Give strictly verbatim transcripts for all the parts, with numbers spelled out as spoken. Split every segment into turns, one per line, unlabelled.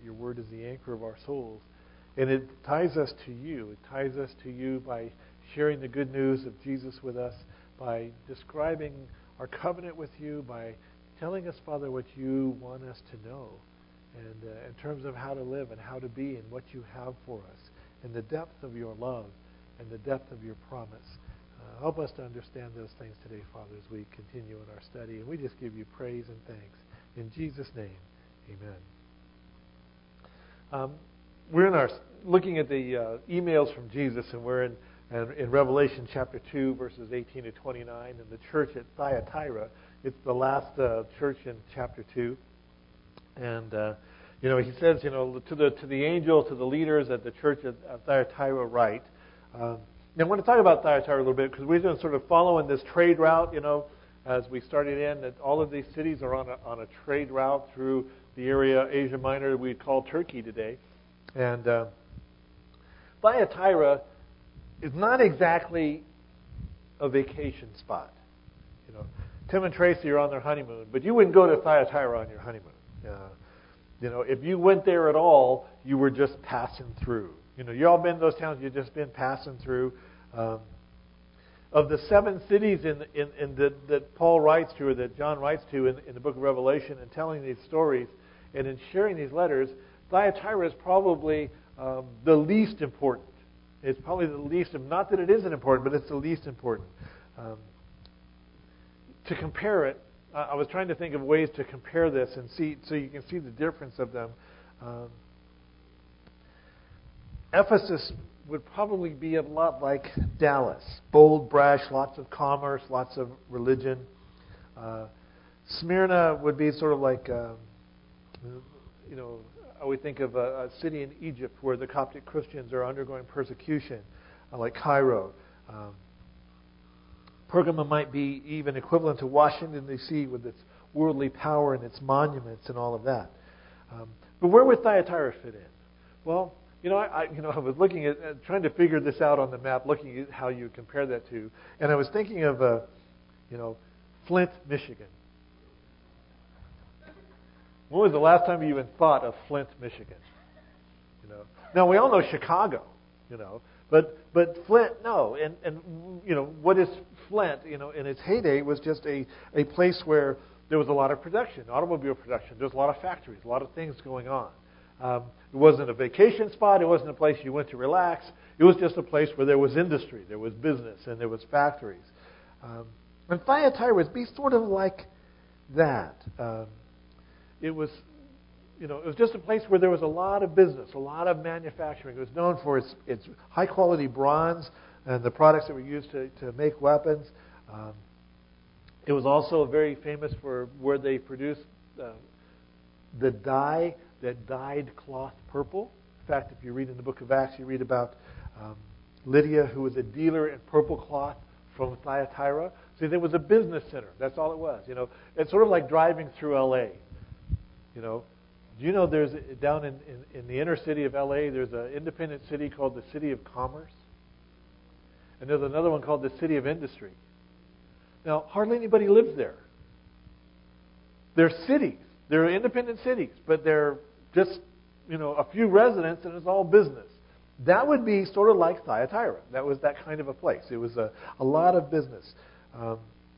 your word is the anchor of our souls. And it ties us to you. It ties us to you by sharing the good news of Jesus with us, by describing our covenant with you, by telling us, Father, what you want us to know, and uh, in terms of how to live and how to be and what you have for us, and the depth of your love and the depth of your promise. Uh, help us to understand those things today, Father, as we continue in our study. And we just give you praise and thanks. In Jesus' name, amen. Um, we're in our looking at the uh, emails from Jesus, and we're in, in in Revelation chapter two, verses eighteen to twenty-nine, and the church at Thyatira. It's the last uh, church in chapter two, and uh, you know he says, you know, to the to the angel, to the leaders at the church at, at Thyatira, write. Um, now I want to talk about Thyatira a little bit because we've been sort of following this trade route, you know, as we started in. That all of these cities are on a, on a trade route through the area Asia Minor we call Turkey today. And uh, Thyatira is not exactly a vacation spot. You know, Tim and Tracy are on their honeymoon, but you wouldn't go to Thyatira on your honeymoon. Uh, you know, if you went there at all, you were just passing through. You know, you all been to those towns, you've just been passing through. Um, of the seven cities in, in, in the, that Paul writes to, or that John writes to in, in the book of Revelation, and telling these stories and in sharing these letters, Thyatira is probably um, the least important. It's probably the least, not that it isn't important, but it's the least important. Um, to compare it, uh, I was trying to think of ways to compare this and see, so you can see the difference of them. Um, Ephesus would probably be a lot like Dallas. Bold, brash, lots of commerce, lots of religion. Uh, Smyrna would be sort of like, um, you know, we think of a, a city in Egypt where the Coptic Christians are undergoing persecution, uh, like Cairo. Um, Pergamum might be even equivalent to Washington, D C with its worldly power and its monuments and all of that. Um, but where would Thyatira fit in? Well, you know, I, I, you know, I was looking at, uh, trying to figure this out on the map, looking at how you compare that to, and I was thinking of, uh, you know, Flint, Michigan. When was the last time you even thought of Flint, Michigan? You know, now we all know Chicago, you know, but but Flint, no, and and you know what is Flint? You know, in its heyday was just a a place where there was a lot of production, automobile production. There was a lot of factories, a lot of things going on. Um, it wasn't a vacation spot. It wasn't a place you went to relax. It was just a place where there was industry, there was business, and there was factories. Um, and Thyatira would be sort of like that. Um, It was, you know, it was just a place where there was a lot of business, a lot of manufacturing. It was known for its, its high-quality bronze and the products that were used to, to make weapons. Um, it was also very famous for where they produced uh, the dye that dyed cloth purple. In fact, if you read in the book of Acts, you read about um, Lydia, who was a dealer in purple cloth from Thyatira. See, there was a business center. That's all it was. You know, it's sort of like driving through L A. You know, do you know there's down in, in, in the inner city of L A, there's an independent city called the City of Commerce? And there's another one called the City of Industry. Now, hardly anybody lives there. They're cities. They're independent cities, but they're just, you know, a few residents and it's all business. That would be sort of like Thyatira. That was that kind of a place. It was a, a lot of business. Um,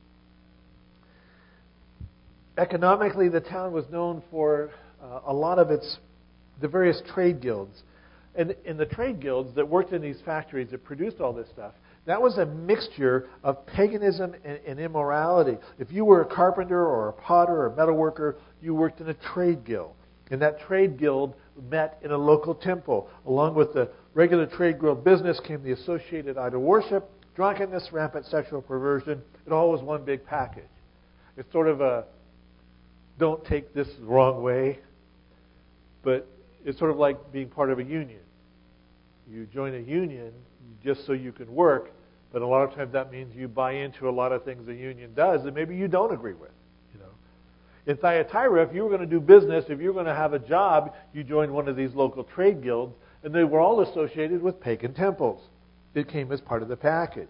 Economically, the town was known for uh, a lot of its, the various trade guilds. And in the trade guilds that worked in these factories that produced all this stuff, that was a mixture of paganism and, and immorality. If you were a carpenter or a potter or a metalworker, you worked in a trade guild. And that trade guild met in a local temple. Along with the regular trade guild business came the associated idol worship, drunkenness, rampant sexual perversion. It all was one big package. It's sort of a, don't take this the wrong way, but it's sort of like being part of a union. You join a union just so you can work, but a lot of times that means you buy into a lot of things the union does that maybe you don't agree with. You know, in Thyatira, if you were going to do business, if you were going to have a job, you joined one of these local trade guilds, and they were all associated with pagan temples. It came as part of the package.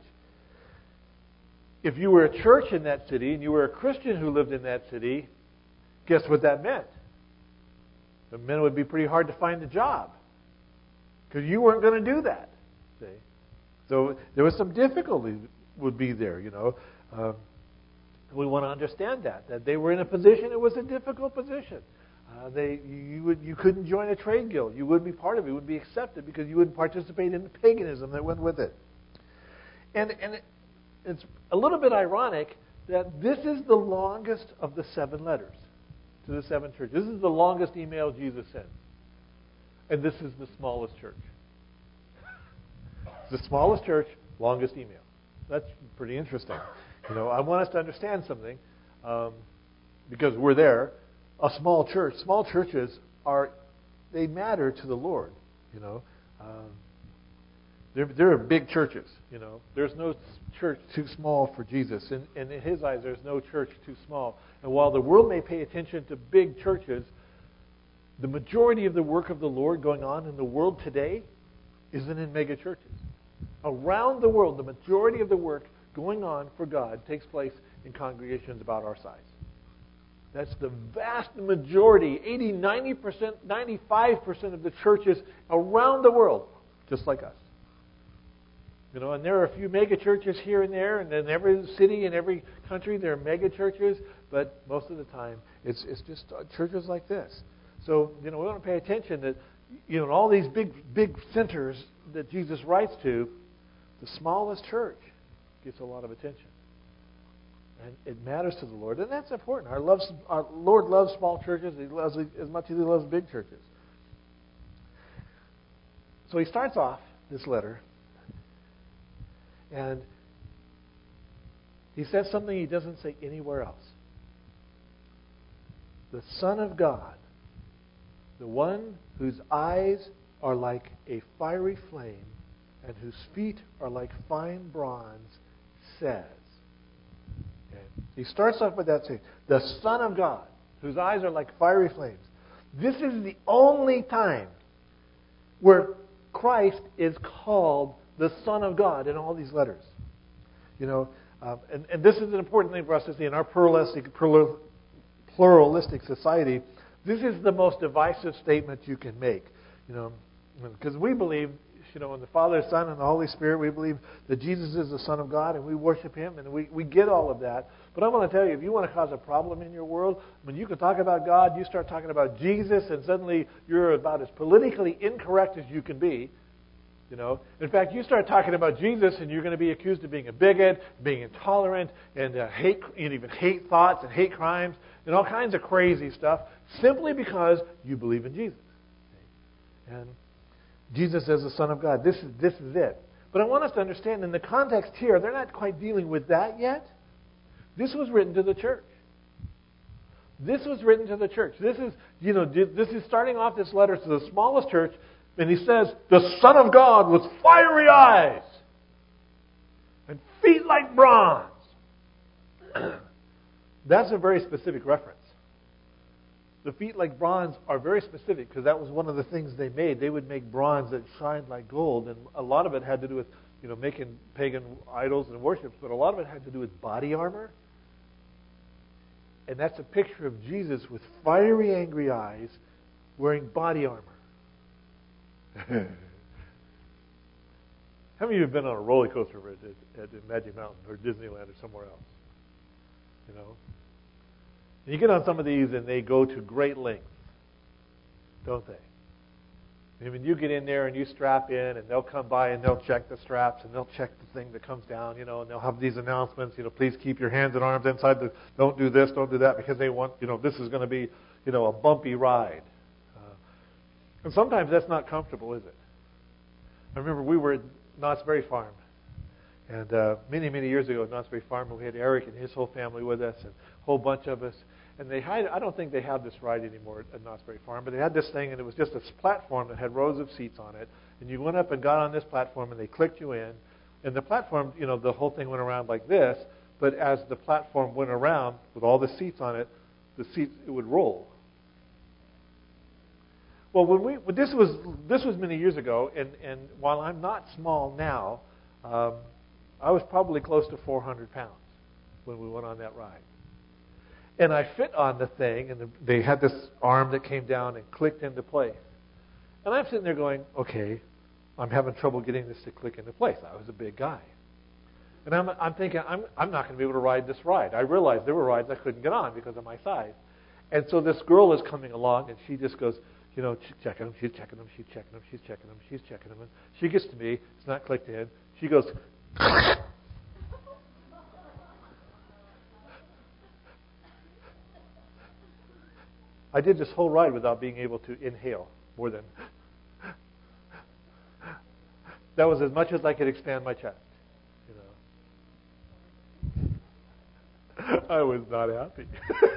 If you were a church in that city and you were a Christian who lived in that city, guess what that meant? The men would be pretty hard to find a job because you weren't going to do that. See? So there was some difficulty would be there, you know. Um, we want to understand that, that they were in a position, it was a difficult position. Uh, they, you, would, you couldn't join a trade guild. You wouldn't be part of it. You wouldn't be accepted because you wouldn't participate in the paganism that went with it. And, and it, it's a little bit ironic that this is the longest of the seven letters to the seven churches. This is the longest email Jesus sent. And this is the smallest church. The smallest church, longest email. That's pretty interesting. You know, I want us to understand something um, because we're there. A small church, small churches are, they matter to the Lord. You know, um, there there are big churches. You know, there's no church too small for Jesus, and, and in His eyes, there's no church too small. And while the world may pay attention to big churches, the majority of the work of the Lord going on in the world today isn't in mega churches. Around the world, the majority of the work going on for God takes place in congregations about our size. That's the vast majority, eighty, ninety percent, ninety-five percent of the churches around the world, just like us. You know, and there are a few mega churches here and there, and in every city and every country there are mega churches, but most of the time it's it's just churches like this. So, you know, we want to pay attention that, you know, in all these big big centers that Jesus writes to, the smallest church gets a lot of attention. And it matters to the Lord, and that's important. Our, loves, our Lord loves small churches He loves as much as He loves big churches. So He starts off this letter, and He says something He doesn't say anywhere else. The Son of God, the one whose eyes are like a fiery flame and whose feet are like fine bronze, says. He starts off with that saying, the Son of God, whose eyes are like fiery flames. This is the only time where Christ is called the Son of God in all these letters. You know, um, and, and this is an important thing for us to see in our pluralistic, plural, pluralistic society. This is the most divisive statement you can make. You know, because we believe, you know, in the Father, Son, and the Holy Spirit, we believe that Jesus is the Son of God, and we worship Him, and we, we get all of that. But I want to tell you, if you want to cause a problem in your world, when you can talk about God, you start talking about Jesus, and suddenly you're about as politically incorrect as you can be. You know, in fact, you start talking about Jesus, and you're going to be accused of being a bigot, being intolerant, and uh, hate, and even hate thoughts and hate crimes, and all kinds of crazy stuff, simply because you believe in Jesus. And Jesus is the Son of God. This is this is it. But I want us to understand in the context here, they're not quite dealing with that yet. This was written to the church. This was written to the church. This is, you know, this is starting off this letter to the smallest church, and he says, the Son of God with fiery eyes and feet like bronze. That's a very specific reference. The feet like bronze are very specific because that was one of the things they made. They would make bronze that shined like gold, and a lot of it had to do with, you know, making pagan idols and worships, but a lot of it had to do with body armor. And that's a picture of Jesus with fiery, angry eyes wearing body armor. How many of you have been on a roller coaster at, at, at Magic Mountain or Disneyland or somewhere else? You know? And you get on some of these and they go to great lengths, don't they? I mean, you get in there and you strap in and they'll come by and they'll check the straps and they'll check the thing that comes down, you know, and they'll have these announcements, you know, please keep your hands and arms inside the, don't do this, don't do that, because they want, you know, this is going to be, you know, a bumpy ride. Uh, and sometimes that's not comfortable, is it? I remember we were at Knott's Berry Farm. And uh, many, many years ago at Knott's Berry Farm, we had Eric and his whole family with us and a whole bunch of us. And they had, I don't think they have this ride anymore at Knott's Berry Farm, but they had this thing, and it was just a platform that had rows of seats on it. And you went up and got on this platform, and they clicked you in. And the platform, you know, the whole thing went around like this. But as the platform went around with all the seats on it, the seats, it would roll. Well, when we when this was this was many years ago, and, and while I'm not small now, um, I was probably close to four hundred pounds when we went on that ride. And I fit on the thing, and the, they had this arm that came down and clicked into place. And I'm sitting there going, okay, I'm having trouble getting this to click into place. I was a big guy. And I'm, I'm thinking, I'm, I'm not going to be able to ride this ride. I realized there were rides I couldn't get on because of my size. And so this girl is coming along, and she just goes, you know, she's checking them, she's checking them, she's checking them, she's checking them, she's checking them. And she gets to me. It's not clicked in. She goes, I did this whole ride without being able to inhale more than. That was as much as I could expand my chest. You know, I was not happy.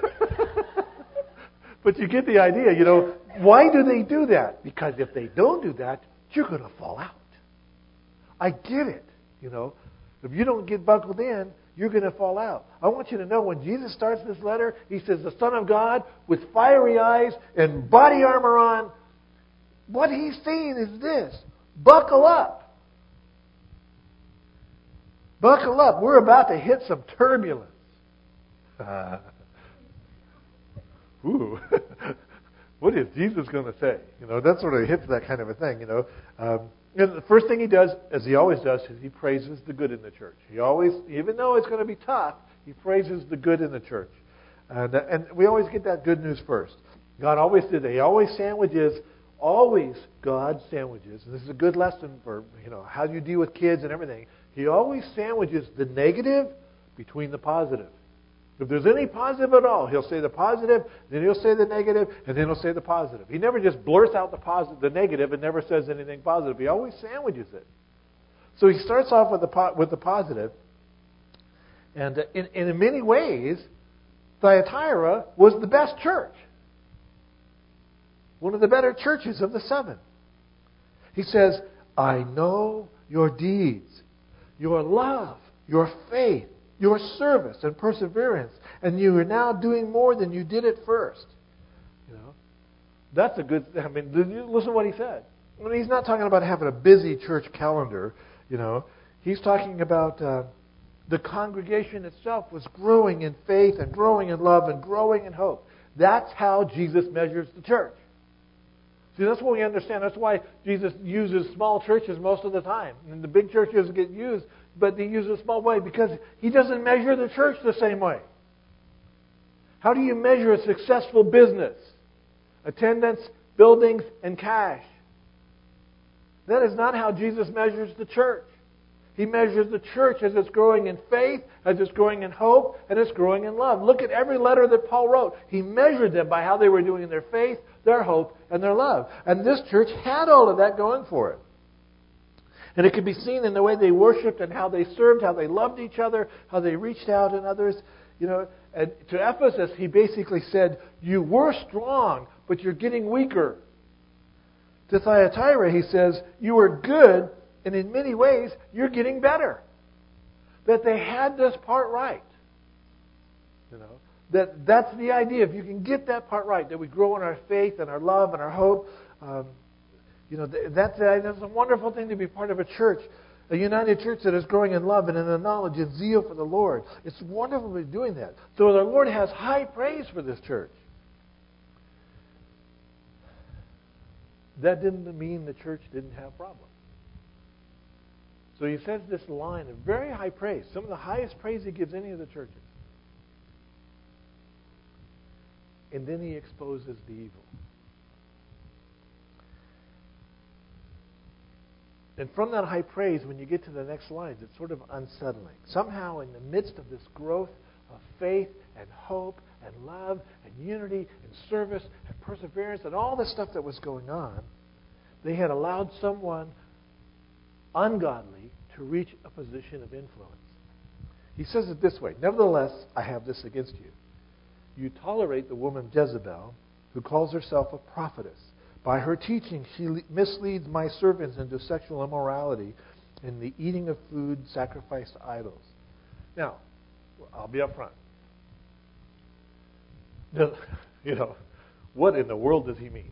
But you get the idea, you know. Why do they do that? Because if they don't do that, you're going to fall out. I get it, you know. If you don't get buckled in, you're going to fall out. I want you to know when Jesus starts this letter, he says, the Son of God with fiery eyes and body armor on. What he's saying is this: buckle up. Buckle up. We're about to hit some turbulence. Uh, ooh. What is Jesus going to say? You know, that sort of hits that kind of a thing, you know. Um, and the first thing he does, as he always does, is he praises the good in the church. He always, even though it's going to be tough, he praises the good in the church. And, uh, and we always get that good news first. God always did that. He always sandwiches, always God sandwiches. And this is a good lesson for, you know, how you deal with kids and everything. He always sandwiches the negative between the positive. If there's any positive at all, he'll say the positive, then he'll say the negative, and then he'll say the positive. He never just blurts out the positive, the negative, and never says anything positive. He always sandwiches it. So he starts off with the po- with the positive, and in, and in many ways, Thyatira was the best church, one of the better churches of the seven. He says, "I know your deeds, your love, your faith, your service and perseverance, and you are now doing more than you did at first." You know, that's a good. I mean, listen to what he said. I mean, he's not talking about having a busy church calendar. You know, he's talking about uh, the congregation itself was growing in faith and growing in love and growing in hope. That's how Jesus measures the church. See, that's what we understand. That's why Jesus uses small churches most of the time, and the big churches get used. But they use a small way because he doesn't measure the church the same way. How do you measure a successful business? Attendance, buildings, and cash. That is not how Jesus measures the church. He measures the church as it's growing in faith, as it's growing in hope, and it's growing in love. Look at every letter that Paul wrote. He measured them by how they were doing in their faith, their hope, and their love. And this church had all of that going for it. And it could be seen in the way they worshipped and how they served, how they loved each other, how they reached out in others. You know, and to Ephesus, he basically said, "You were strong, but you're getting weaker." To Thyatira, he says, "You were good, and in many ways, you're getting better." That they had this part right. You know, that that's the idea. If you can get that part right, that we grow in our faith and our love and our hope. Um, You know, that's, that's a wonderful thing to be part of a church, a united church that is growing in love and in the knowledge and zeal for the Lord. It's wonderful to be doing that. So the Lord has high praise for this church. That didn't mean the church didn't have problems. So he says this line of very high praise, some of the highest praise he gives any of the churches. And then he exposes the evil. And from that high praise, when you get to the next lines, it's sort of unsettling. Somehow, in the midst of this growth of faith and hope and love and unity and service and perseverance and all the stuff that was going on, they had allowed someone ungodly to reach a position of influence. He says it this way: "Nevertheless, I have this against you. You tolerate the woman Jezebel, who calls herself a prophetess. By her teaching, she misleads my servants into sexual immorality and the eating of food sacrificed to idols." Now, I'll be up front. You know, what in the world does he mean?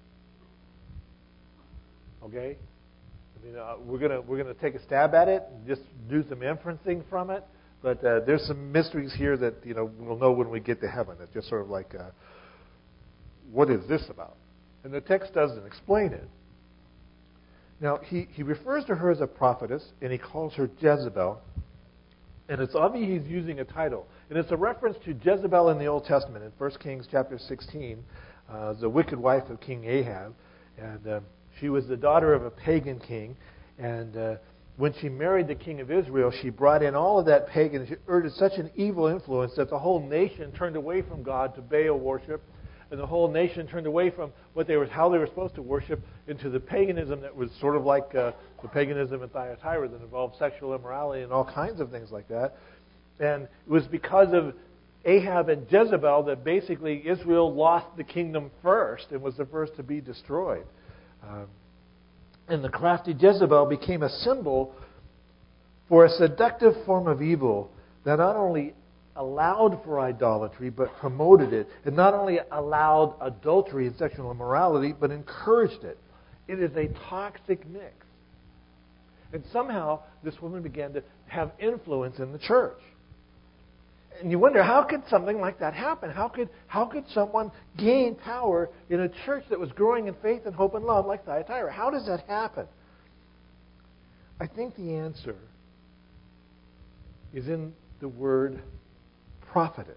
Okay, I mean, uh, we're gonna we're gonna take a stab at it and just do some inferencing from it. But uh, there's some mysteries here that, you know, we'll know when we get to heaven. It's just sort of like, uh, what is this about? And the text doesn't explain it. Now, he, he refers to her as a prophetess, and he calls her Jezebel. And it's obvious he's using a title. And it's a reference to Jezebel in the Old Testament. In First Kings chapter sixteen, uh, the wicked wife of King Ahab. And uh, she was the daughter of a pagan king. And uh, when she married the king of Israel, she brought in all of that pagan. She exerted such an evil influence that the whole nation turned away from God to Baal worship. And the whole nation turned away from what they were, how they were supposed to worship, into the paganism that was sort of like uh, the paganism in Thyatira that involved sexual immorality and all kinds of things like that. And it was because of Ahab and Jezebel that basically Israel lost the kingdom first and was the first to be destroyed. Um, and the crafty Jezebel became a symbol for a seductive form of evil that not only allowed for idolatry, but promoted it. It not only allowed adultery and sexual immorality, but encouraged it. It is a toxic mix. And somehow, this woman began to have influence in the church. And you wonder, how could something like that happen? How could, how could someone gain power in a church that was growing in faith and hope and love like Thyatira? How does that happen? I think the answer is in the word prophetess.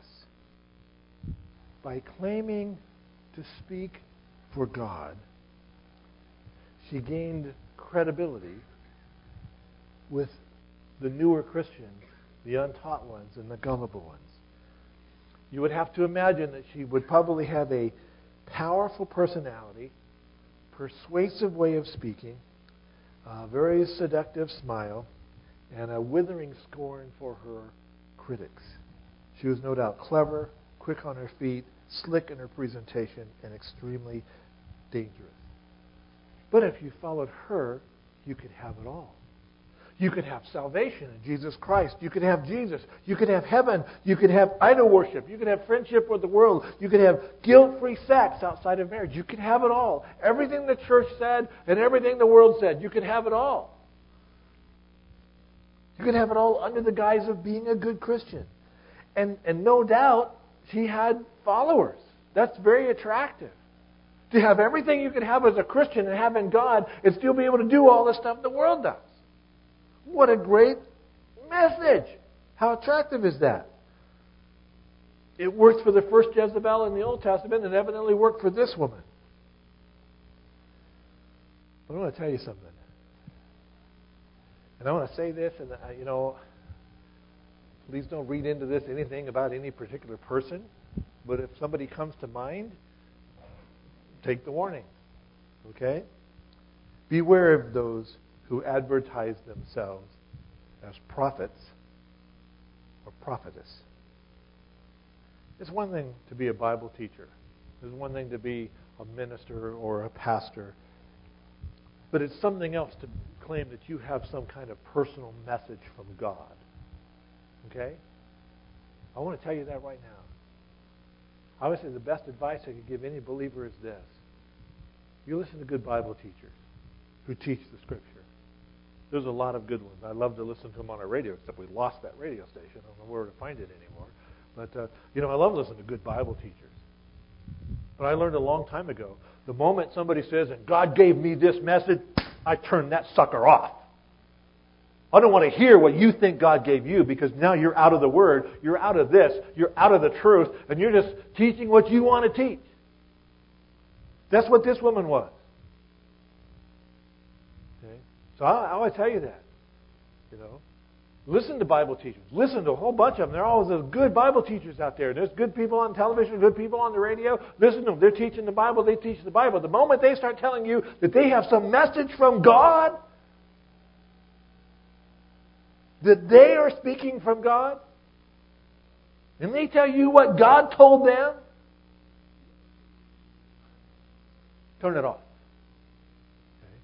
By claiming to speak for God, she gained credibility with the newer Christians, the untaught ones, and the gullible ones. You would have to imagine that she would probably have a powerful personality, persuasive way of speaking, a very seductive smile, and a withering scorn for her critics. She was no doubt clever, quick on her feet, slick in her presentation, and extremely dangerous. But if you followed her, you could have it all. You could have salvation in Jesus Christ. You could have Jesus. You could have heaven. You could have idol worship. You could have friendship with the world. You could have guilt-free sex outside of marriage. You could have it all. Everything the church said and everything the world said, you could have it all. You could have it all under the guise of being a good Christian. And, and no doubt, she had followers. That's very attractive. To have everything you could have as a Christian and have in God and still be able to do all the stuff the world does. What a great message. How attractive is that? It worked for the first Jezebel in the Old Testament and evidently worked for this woman. But I want to tell you something. And I want to say this, and you know, please don't read into this anything about any particular person. But if somebody comes to mind, take the warning. Okay? Beware of those who advertise themselves as prophets or prophetess. It's one thing to be a Bible teacher. It's one thing to be a minister or a pastor. But it's something else to claim that you have some kind of personal message from God. Okay? I want to tell you that right now. I would say the best advice I could give any believer is this. You listen to good Bible teachers who teach the Scripture. There's a lot of good ones. I love to listen to them on our radio, except we lost that radio station. I don't know where to find it anymore. But, uh, you know, I love listening to good Bible teachers. But I learned a long time ago, the moment somebody says, and God gave me this message, I turn that sucker off. I don't want to hear what you think God gave you, because now you're out of the Word, you're out of this, you're out of the truth, and you're just teaching what you want to teach. That's what this woman was. Okay? So I, I would tell you that. You know, listen to Bible teachers. Listen to a whole bunch of them. There are always those good Bible teachers out there. There's good people on television, good people on the radio. Listen to them. They're teaching the Bible. They teach the Bible. The moment they start telling you that they have some message from God, that they are speaking from God, and they tell you what God told them, turn it off. Okay?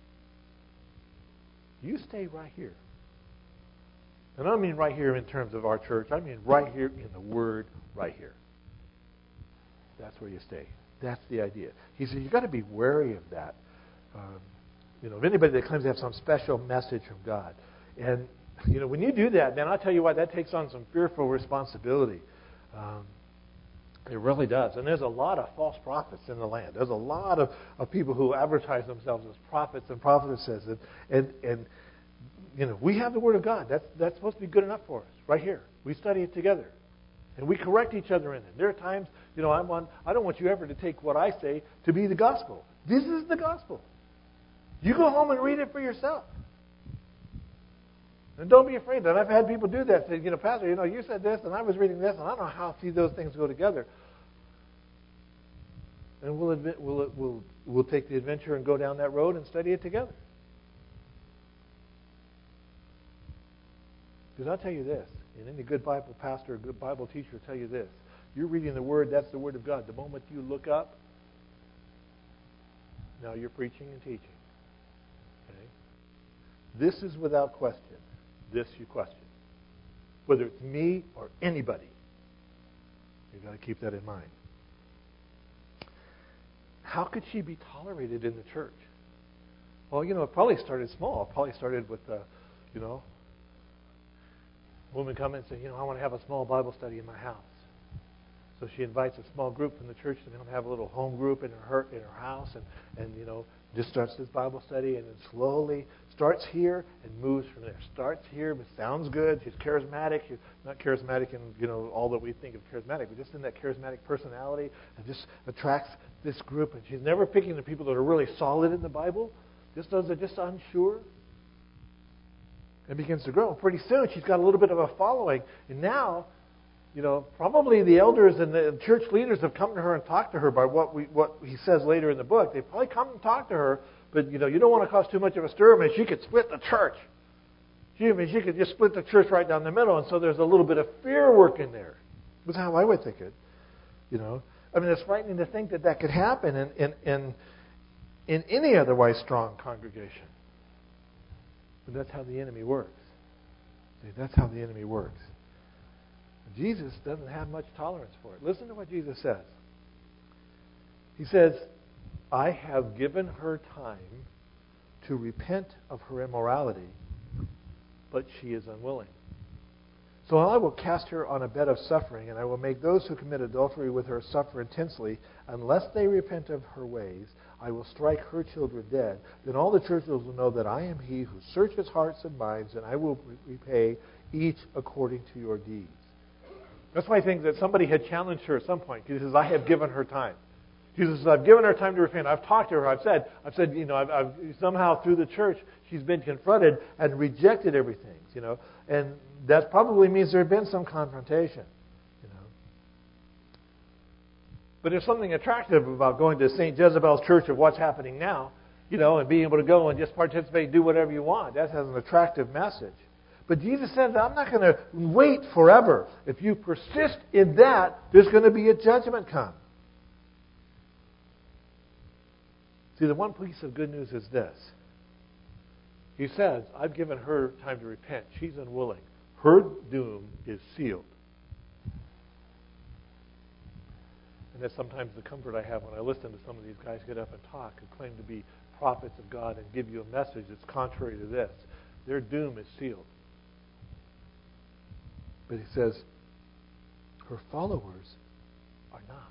You stay right here. And I don't mean right here in terms of our church. I mean right here in the Word, right here. That's where you stay. That's the idea. He said, you've got to be wary of that. Um, you know, of anybody that claims to have some special message from God. And You know, when you do that, man, I'll tell you what, that takes on some fearful responsibility. Um, it really does. And there's a lot of false prophets in the land. There's a lot of, of people who advertise themselves as prophets and prophetesses. And, and, and, you know, we have the Word of God. That's, that's supposed to be good enough for us, right here. We study it together. And we correct each other in it. There are times, you know, I'm on, I don't want you ever to take what I say to be the gospel. This is the gospel. You go home and read it for yourself. And don't be afraid. And I've had people do that. Say, you know, Pastor, you know, you said this, and I was reading this, and I don't know how see those things go together. And we'll admit, we'll we'll we'll take the adventure and go down that road and study it together. Because I'll tell you this, and any good Bible pastor, or good Bible teacher will tell you this: you're reading the Word. That's the Word of God. The moment you look up, now you're preaching and teaching. Okay? This is without question. This you question. Whether it's me or anybody. You've got to keep that in mind. How could she be tolerated in the church? Well, you know, it probably started small. It probably started with, uh, you know, a woman come in and say, you know, I want to have a small Bible study in my house. So she invites a small group from the church to come have a little home group in her in her house, and, and you know, just starts this Bible study, and then slowly starts here and moves from there. Starts here, but sounds good. She's charismatic. She's not charismatic in, you know, all that we think of charismatic, but just in that charismatic personality, and just attracts this group. And she's never picking the people that are really solid in the Bible, just those that are just unsure. And begins to grow. And pretty soon, she's got a little bit of a following, and now, you know, probably the elders and the church leaders have come to her and talked to her by what we what he says later in the book. They've probably come and talked to her, but you know, you don't want to cause too much of a stir. I mean, she could split the church. She, I mean, she could just split the church right down the middle, and so there's a little bit of fear working there. That's how I would think it. You know, I mean, it's frightening to think that that could happen in in in, in any otherwise strong congregation. But that's how the enemy works. See, that's how the enemy works. Jesus doesn't have much tolerance for it. Listen to what Jesus says. He says, I have given her time to repent of her immorality, but she is unwilling. So I will cast her on a bed of suffering, and I will make those who commit adultery with her suffer intensely. Unless they repent of her ways, I will strike her children dead. Then all the churches will know that I am He who searches hearts and minds, and I will repay each according to your deeds. That's why I think that somebody had challenged her at some point. He says, I have given her time. Jesus says, I've given her time to repent. I've talked to her. I've said, I've said, you know, I've, I've somehow through the church, she's been confronted and rejected everything, you know. And that probably means there had been some confrontation, you know. But there's something attractive about going to Saint Jezebel's church of what's happening now, you know, and being able to go and just participate, do whatever you want. That has an attractive message. But Jesus says, I'm not going to wait forever. If you persist in that, there's going to be a judgment come. See, the one piece of good news is this. He says, I've given her time to repent. She's unwilling. Her doom is sealed. And that's sometimes the comfort I have when I listen to some of these guys get up and talk and claim to be prophets of God and give you a message that's contrary to this. Their doom is sealed. But he says, her followers are not.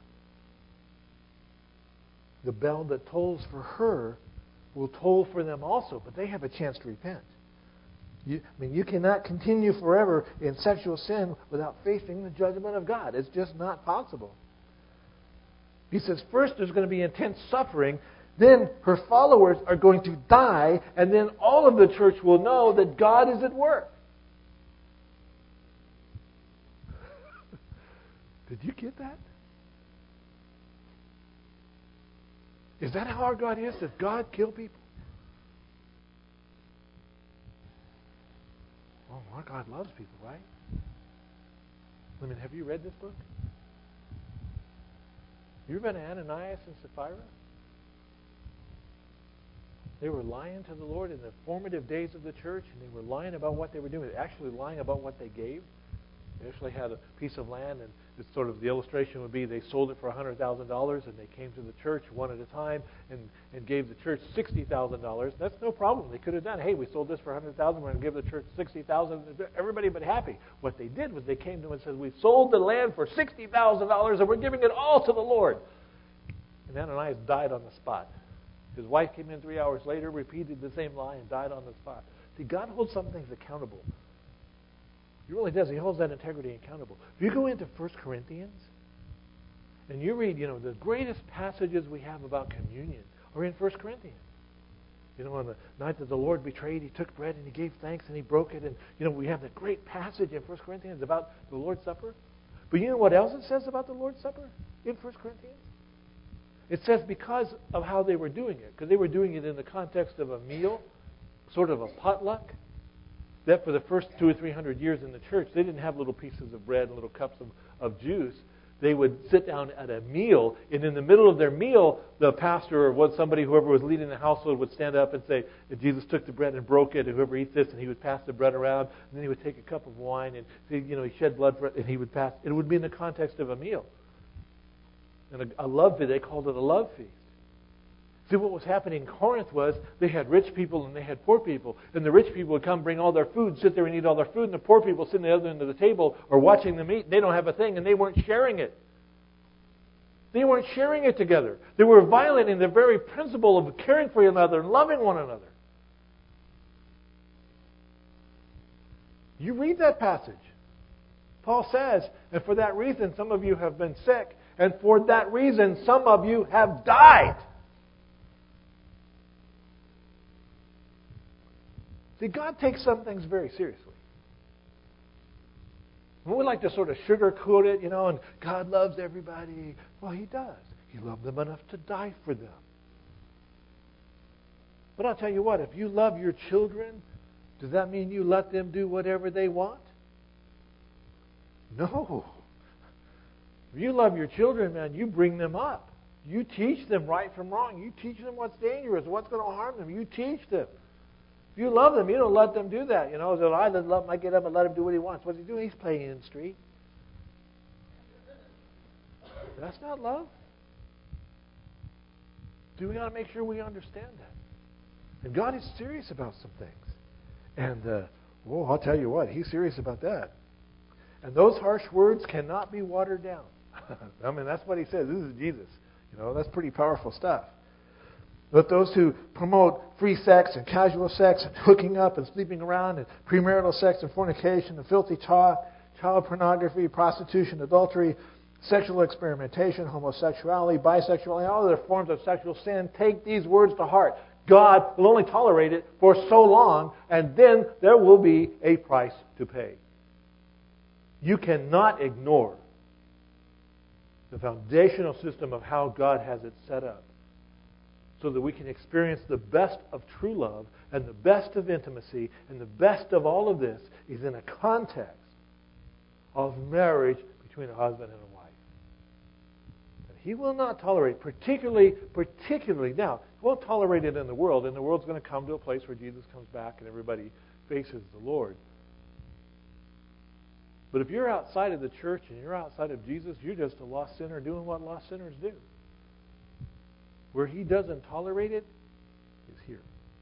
The bell that tolls for her will toll for them also, but they have a chance to repent. You, I mean, you cannot continue forever in sexual sin without facing the judgment of God. It's just not possible. He says, first there's going to be intense suffering, then her followers are going to die, and then all of the church will know that God is at work. Did you get that? Is that how our God is? Does God kill people? Oh, our God loves people, right? I mean, have you read this book? You ever been to Ananias and Sapphira? They were lying to the Lord in the formative days of the church, and they were lying about what they were doing. Actually lying about what they gave. They actually had a piece of land, and it's sort of the illustration would be they sold it for one hundred thousand dollars, and they came to the church one at a time and, and gave the church sixty thousand dollars. That's no problem. They could have done, hey, we sold this for one hundred thousand dollars. We're going to give the church sixty thousand dollars. Everybody but happy. What they did was they came to him and said, we sold the land for sixty thousand dollars, and we're giving it all to the Lord. And Ananias died on the spot. His wife came in three hours later, repeated the same lie, and died on the spot. See, God holds some things accountable. He really does. He holds that integrity accountable. If you go into First Corinthians and you read, you know, the greatest passages we have about communion are in First Corinthians. You know, on the night that the Lord betrayed, he took bread and he gave thanks and he broke it. And, you know, we have that great passage in First Corinthians about the Lord's Supper. But you know what else it says about the Lord's Supper in First Corinthians? It says because of how they were doing it, because they were doing it in the context of a meal, sort of a potluck, that for the first two or three hundred years in the church, they didn't have little pieces of bread and little cups of, of juice. They would sit down at a meal, and in the middle of their meal, the pastor or what somebody, whoever was leading the household, would stand up and say, Jesus took the bread and broke it, and whoever eats this, and he would pass the bread around, and then he would take a cup of wine, and you know he shed blood for it, and he would pass. It would be in the context of a meal. And a, a love feast, they called it a love feast. See, what was happening in Corinth was they had rich people and they had poor people. And the rich people would come bring all their food, sit there and eat all their food. And the poor people sitting at the other end of the table are watching them eat. They don't have a thing, and they weren't sharing it. They weren't sharing it together. They were violating the very principle of caring for one another and loving one another. You read that passage. Paul says, and for that reason some of you have been sick, and for that reason some of you have died. See, God takes some things very seriously. We like to sort of sugarcoat it, you know, and God loves everybody. Well, He does. He loved them enough to die for them. But I'll tell you what, if you love your children, does that mean you let them do whatever they want? No. If you love your children, man, you bring them up. You teach them right from wrong. You teach them what's dangerous, what's going to harm them. You teach them. If you love them, you don't let them do that. You know, so I love him, I get up and let him do what he wants. What's he doing? He's playing in the street. That's not love. So we got to make sure we understand that. And God is serious about some things. And, uh, well, I'll tell you what, He's serious about that. And those harsh words cannot be watered down. I mean, that's what He says. This is Jesus. You know, that's pretty powerful stuff. But those who promote free sex and casual sex and hooking up and sleeping around and premarital sex and fornication and filthy talk, child pornography, prostitution, adultery, sexual experimentation, homosexuality, bisexuality, all other forms of sexual sin, take these words to heart. God will only tolerate it for so long, and then there will be a price to pay. You cannot ignore the foundational system of how God has it set up, so that we can experience the best of true love and the best of intimacy, and the best of all of this is in a context of marriage between a husband and a wife. And He will not tolerate, particularly, particularly, now, He won't tolerate it in the world, and the world's going to come to a place where Jesus comes back and everybody faces the Lord. But if you're outside of the church and you're outside of Jesus, you're just a lost sinner doing what lost sinners do. Where He doesn't tolerate it is here.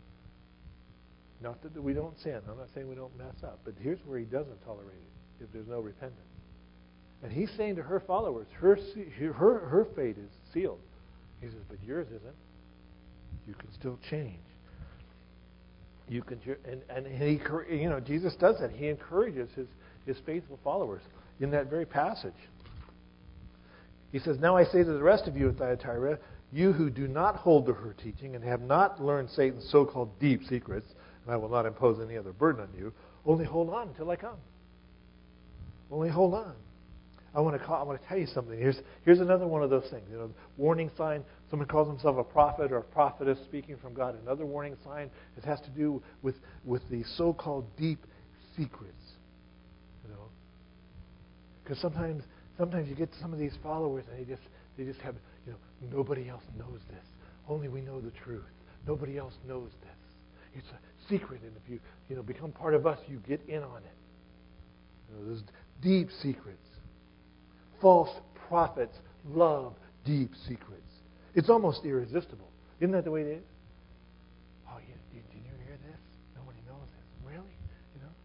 Not that we don't sin. I'm not saying we don't mess up. But here's where He doesn't tolerate it, if there's no repentance. And He's saying to her followers, her, her, her fate is sealed. He says, but yours isn't. You can still change. You can, and, and he, you know, Jesus does that. He encourages His, His faithful followers in that very passage. He says, now I say to the rest of you at Thyatira, you who do not hold to her teaching and have not learned Satan's so-called deep secrets, and I will not impose any other burden on you, only hold on until I come. Only hold on. I want to call, I want to tell you something. Here's here's another one of those things. You know, warning sign. Someone calls himself a prophet or a prophetess speaking from God. Another warning sign. It has to do with with the so-called deep secrets. You know, because sometimes sometimes you get some of these followers and they just they just have. You know, nobody else knows this. Only we know the truth. Nobody else knows this. It's a secret, and if you you know become part of us, you get in on it. You know, there's deep secrets. False prophets love deep secrets. It's almost irresistible. Isn't that the way it is? Oh, you, you, did you hear this? Nobody knows this. Really? You know?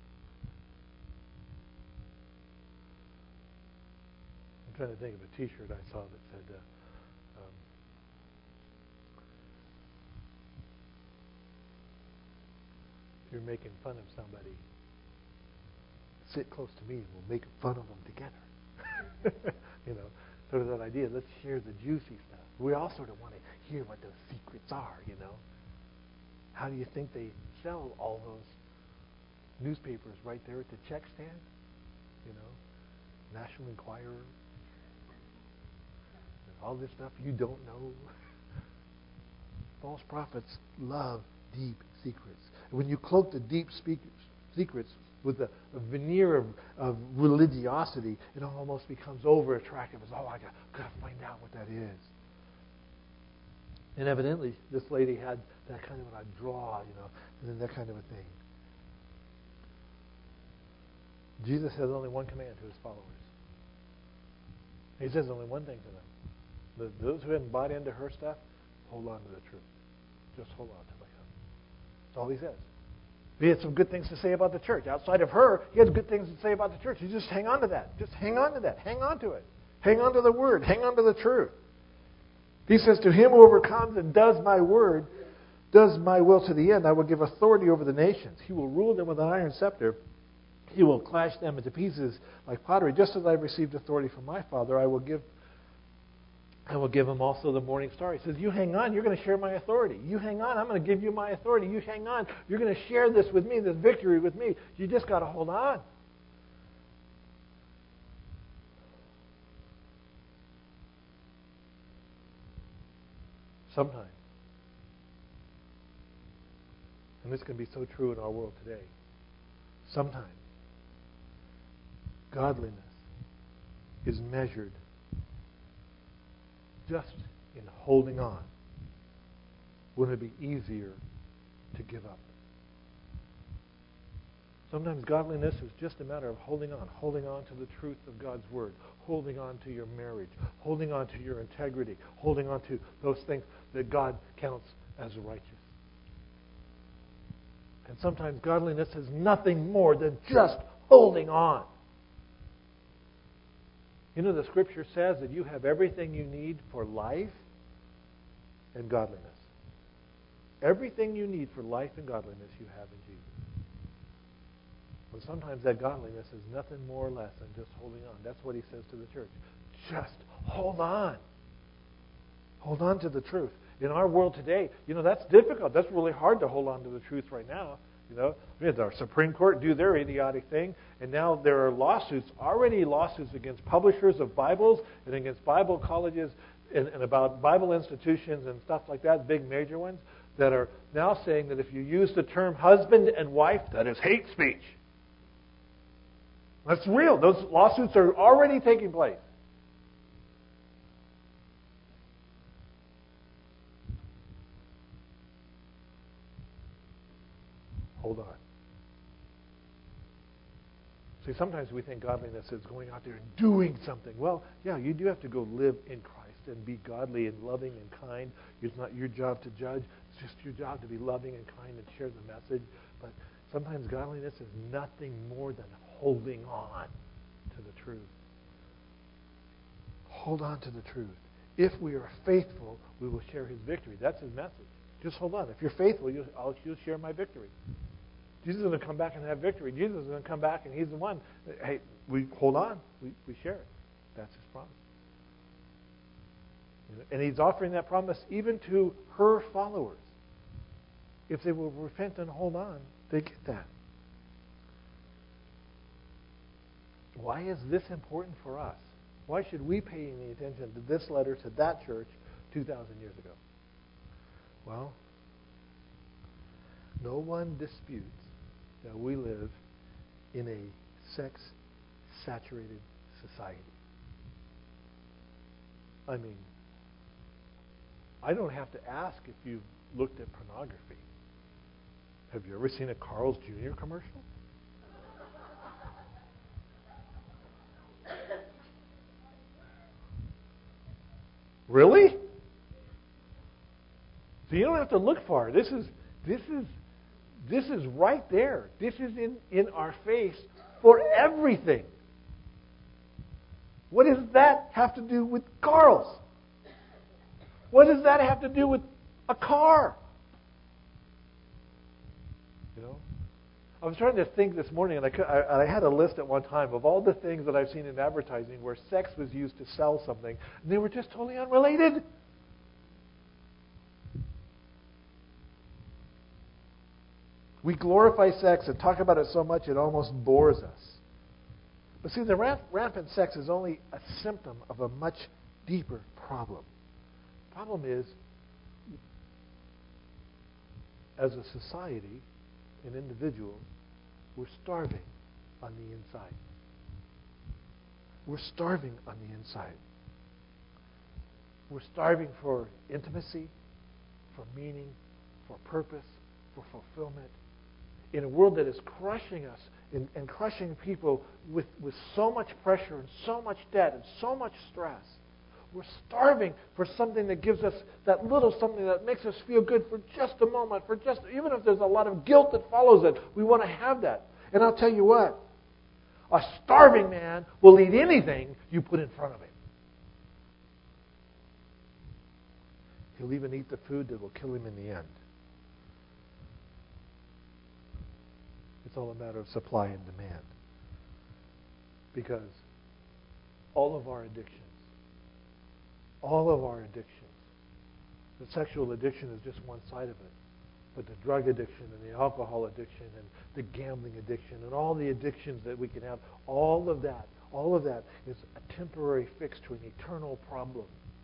I'm trying to think of a T-shirt I saw that said, uh, um, if you're making fun of somebody, sit close to me and we'll make fun of them together. You know, sort of that idea. Let's share the juicy stuff. We all sort of want to hear what those secrets are, you know. How do you think they sell all those newspapers right there at the check stand? You know, National Enquirer. All this stuff you don't know. False prophets love deep secrets. When you cloak the deep speakers, secrets with a, a veneer of, of religiosity, it almost becomes over attractive. As, oh, I got, got to find out what that is. And evidently, this lady had that kind of a draw, you know, and that kind of a thing. Jesus has only one command to his followers. He says only one thing to them. The, those who haven't bought into her stuff, hold on to the truth. Just hold on to my son. That's all he says. He had some good things to say about the church. Outside of her, he has good things to say about the church. You just hang on to that. Just hang on to that. Hang on to it. Hang on to the word. Hang on to the truth. He says, to him who overcomes and does my word, does my will to the end, I will give authority over the nations. He will rule them with an iron scepter. He will clash them into pieces like pottery. Just as I have received authority from my Father, I will give I will give him also the morning star. He says, you hang on, you're going to share my authority. You hang on, I'm going to give you my authority. You hang on, you're going to share this with me, this victory with me. You just got to hold on. Sometimes, and this can be so true in our world today, sometimes godliness is measured just in holding on. Wouldn't it be easier to give up? Sometimes godliness is just a matter of holding on, holding on to the truth of God's Word, holding on to your marriage, holding on to your integrity, holding on to those things that God counts as righteous. And sometimes godliness is nothing more than just holding on. You know, the Scripture says that you have everything you need for life and godliness. Everything you need for life and godliness you have in Jesus. But sometimes that godliness is nothing more or less than just holding on. That's what he says to the church. Just hold on. Hold on to the truth. In our world today, you know, that's difficult. That's really hard to hold on to the truth right now. You know, we had our Supreme Court do their idiotic thing, and now there are lawsuits, already lawsuits against publishers of Bibles and against Bible colleges and, and about Bible institutions and stuff like that, big major ones, that are now saying that if you use the term husband and wife, that is hate speech. That's real. Those lawsuits are already taking place. Hold on. See, sometimes we think godliness is going out there and doing something. Well, yeah, you do have to go live in Christ and be godly and loving and kind. It's not your job to judge. It's just your job to be loving and kind and share the message. But sometimes godliness is nothing more than holding on to the truth. Hold on to the truth. If we are faithful, we will share his victory. That's his message. Just hold on. If you're faithful, you'll, I'll, you'll share my victory. Jesus is going to come back and have victory. Jesus is going to come back and he's the one. Hey, we hold on. We, we share it. That's his promise. And he's offering that promise even to her followers. If they will repent and hold on, they get that. Why is this important for us? Why should we pay any attention to this letter to that church two thousand years ago? Well, no one disputes that we live in a sex-saturated society. I mean, I don't have to ask if you've looked at pornography. Have you ever seen a Carl's Junior commercial? Really? So you don't have to look far. This is this is this is right there. This is in, in our face for everything. What does that have to do with Carl's? What does that have to do with a car? You know? I was trying to think this morning, and I, could, I, I had a list at one time of all the things that I've seen in advertising where sex was used to sell something, and they were just totally unrelated. We glorify sex and talk about it so much it almost bores us. But see, the ramp, rampant sex is only a symptom of a much deeper problem. The problem is, as a society, an individual, we're starving on the inside. We're starving on the inside. We're starving for intimacy, for meaning, for purpose, for fulfillment. In a world that is crushing us and, and crushing people with, with so much pressure and so much debt and so much stress, we're starving for something that gives us that little something that makes us feel good for just a moment, for just even if there's a lot of guilt that follows it, we want to have that. And I'll tell you what, a starving man will eat anything you put in front of him. He'll even eat the food that will kill him in the end. It's all a matter of supply and demand. Because all of our addictions, all of our addictions, the sexual addiction is just one side of it. But the drug addiction and the alcohol addiction and the gambling addiction and all the addictions that we can have, all of that, all of that is a temporary fix to an eternal problem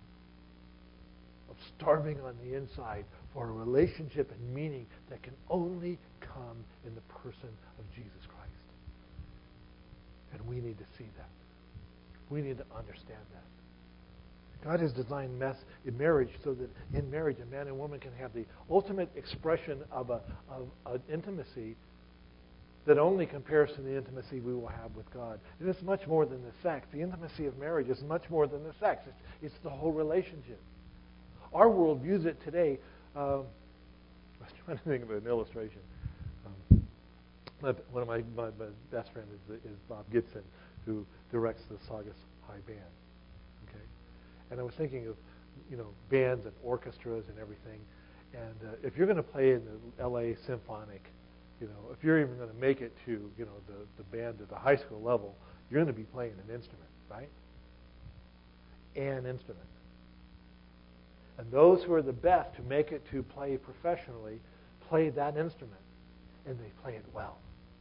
of starving on the inside for a relationship and meaning that can only come in the person of Jesus Christ. And we need to see that. We need to understand that. God has designed mess in marriage so that in marriage a man and woman can have the ultimate expression of a of an intimacy that only compares to the intimacy we will have with God. And it's much more than the sex. The intimacy of marriage is much more than the sex. It's, it's the whole relationship. Our world views it today. Uh, I was trying to think of an illustration. Um, my, one of my, my, my best friends is, is Bob Gibson, who directs the Saugus High Band. Okay, and I was thinking of, you know, bands and orchestras and everything. And uh, if you're going to play in the L A Symphonic, you know, if you're even going to make it to, you know, the, the band at the high school level, you're going to be playing an instrument, right? An instrument. And those who are the best who make it to play professionally play that instrument, and they play it well.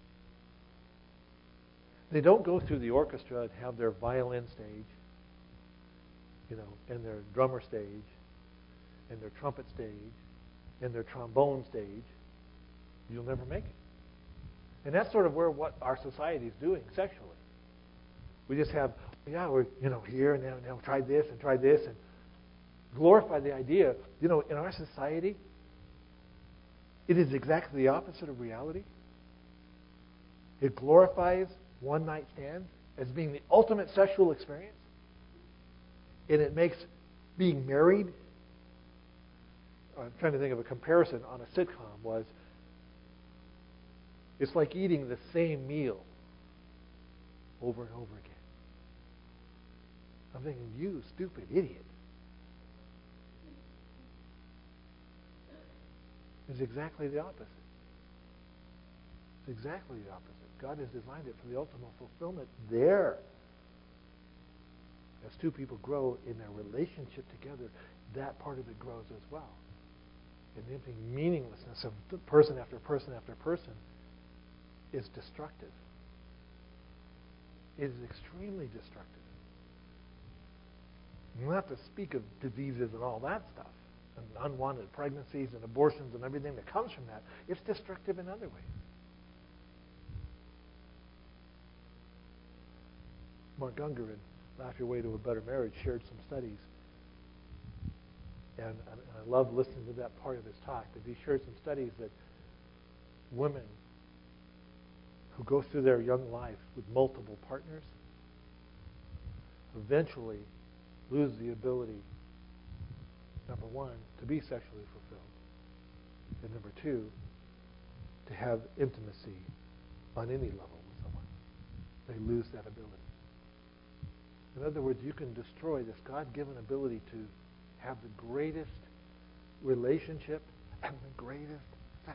They don't go through the orchestra and have their violin stage, you know, and their drummer stage, and their trumpet stage, and their trombone stage. You'll never make it. And that's sort of where what our society is doing sexually. We just have, yeah, we're, you know, here and now, now try this and try this and glorify the idea. You know, in our society, it is exactly the opposite of reality. It glorifies one-night stands as being the ultimate sexual experience. And it makes being married, I'm trying to think of a comparison on a sitcom, was it's like eating the same meal over and over again. I'm thinking, you stupid idiot. It's exactly the opposite. It's exactly the opposite. God has designed it for the ultimate fulfillment there. As two people grow in their relationship together, that part of it grows as well. And the empty meaninglessness of person after person after person is destructive. It is extremely destructive. Not to speak of diseases and all that stuff, and unwanted pregnancies and abortions and everything that comes from that. It's destructive in other ways. Mark Gungor in Laugh Your Way to a Better Marriage shared some studies. And, and I love listening to that part of his talk, that he shared some studies that women who go through their young life with multiple partners eventually lose the ability Number one, to be sexually fulfilled. And number two, to have intimacy on any level with someone. They lose that ability. In other words, you can destroy this God-given ability to have the greatest relationship and the greatest sex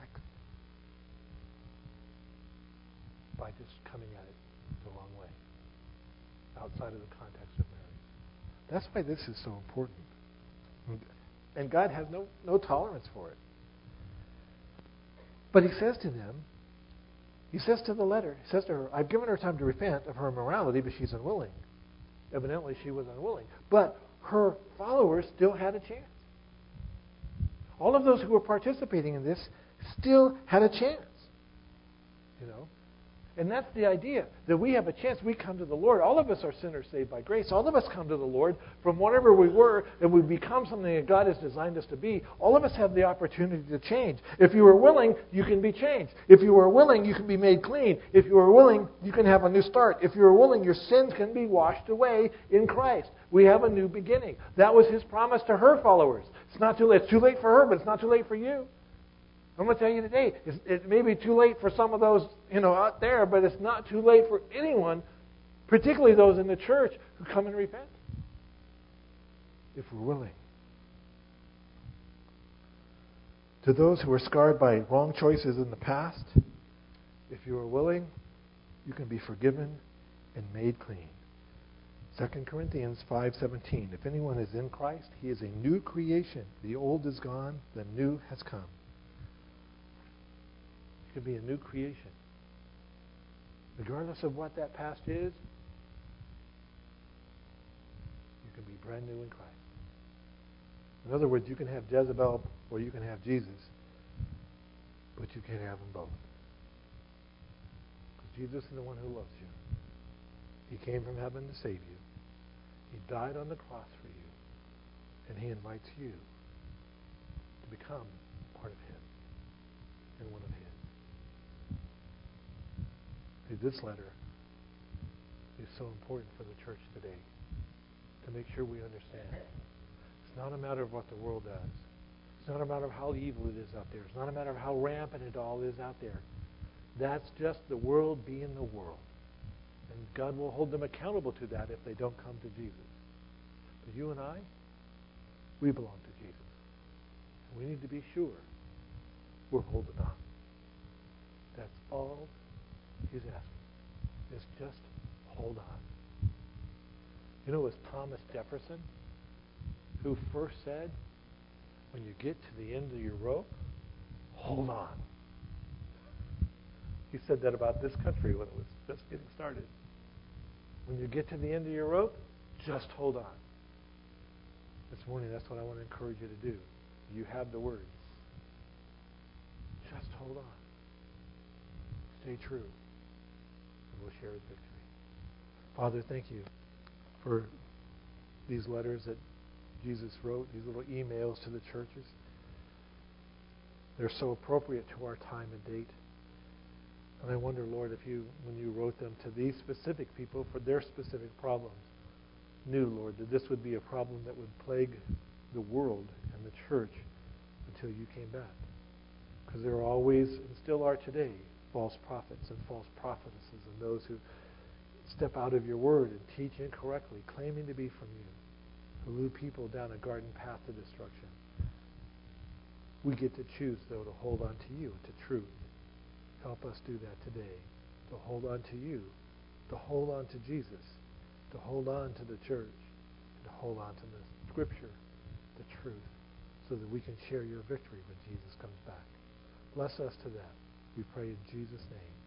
by just coming at it the wrong way, outside of the context of marriage. That's why this is so important. And God has no, no tolerance for it. But he says to them, he says to the letter, he says to her, I've given her time to repent of her immorality, but she's unwilling. Evidently, she was unwilling. But her followers still had a chance. All of those who were participating in this still had a chance. You know? And that's the idea, that we have a chance. We come to the Lord. All of us are sinners saved by grace. All of us come to the Lord from whatever we were, and we become something that God has designed us to be. All of us have the opportunity to change. If you are willing, you can be changed. If you are willing, you can be made clean. If you are willing, you can have a new start. If you are willing, your sins can be washed away in Christ. We have a new beginning. That was his promise to her followers. It's not too late. It's too late for her, but it's not too late for you. I'm going to tell you today, it's, it may be too late for some of those, you know, out there, but it's not too late for anyone, particularly those in the church, who come and repent. If we're willing. To those who are scarred by wrong choices in the past, if you are willing, you can be forgiven and made clean. Second Corinthians five seventeen. If anyone is in Christ, he is a new creation. The old is gone, the new has come. To be a new creation. Regardless of what that past is, you can be brand new in Christ. In other words, you can have Jezebel or you can have Jesus, but you can't have them both. Because Jesus is the one who loves you. He came from heaven to save you. He died on the cross for you. And he invites you to become part of him and one of his. This letter is so important for the church today to make sure we understand. It's not a matter of what the world does. It's not a matter of how evil it is out there. It's not a matter of how rampant it all is out there. That's just the world being the world. And God will hold them accountable to that if they don't come to Jesus. But you and I, we belong to Jesus. And we need to be sure we're holding on. That's all he's asking, is just hold on. You know, it was Thomas Jefferson who first said, when you get to the end of your rope, hold on. He said that about this country when it was just getting started. When you get to the end of your rope, just hold on. This morning, that's what I want to encourage you to do. You have the words. Just hold on. Stay true. And we'll share his victory. Father, thank you for these letters that Jesus wrote, these little emails to the churches. They're so appropriate to our time and date. And I wonder, Lord, if you, when you wrote them to these specific people for their specific problems, knew, Lord, that this would be a problem that would plague the world and the church until you came back. Because there are always, and still are today, false prophets and false prophetesses and those who step out of your word and teach incorrectly, claiming to be from you, who lead people down a garden path to destruction. We get to choose, though, to hold on to you, to truth. Help us do that today, to hold on to you, to hold on to Jesus, to hold on to the church, and to hold on to the Scripture, the truth, so that we can share your victory when Jesus comes back. Bless us to that. We pray in Jesus' name.